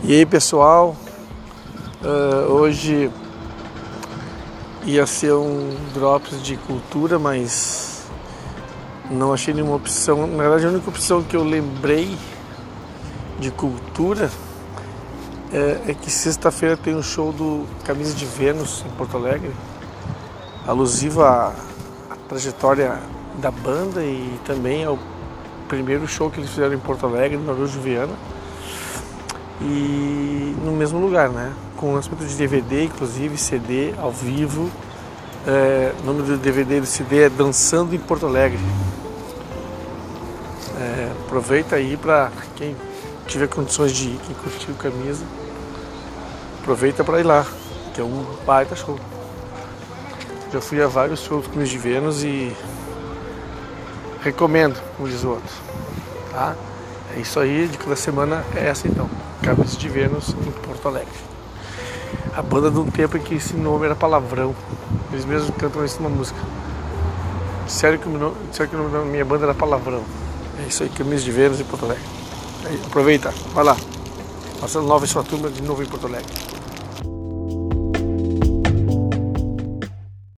E aí pessoal, hoje ia ser um Drops de cultura, mas não achei nenhuma opção. Na verdade, a única opção que eu lembrei de cultura é que sexta-feira tem um show do Camisa de Vênus em Porto Alegre, alusivo à trajetória da banda e também ao primeiro show que eles fizeram em Porto Alegre, no Araújo Viana. E no mesmo lugar, né? Com lançamento de DVD, inclusive CD ao vivo. O nome do DVD e do CD é Dançando em Porto Alegre. Aproveita aí para quem tiver condições de ir, quem curtiu Camisa, aproveita para ir lá, que é um baita show. Já fui a vários shows com Camisa de Vênus e recomendo, como diz o outro, tá? É isso aí, a dica da semana é essa então. Camisa de Vênus em Porto Alegre. A banda de um tempo em que esse nome era palavrão. Eles mesmos cantam isso numa música. Disseram que o nome da minha banda era palavrão. É isso aí, Camisa de Vênus em Porto Alegre. Aí, aproveita, vai lá. Marcelo Nova e sua turma de novo em Porto Alegre.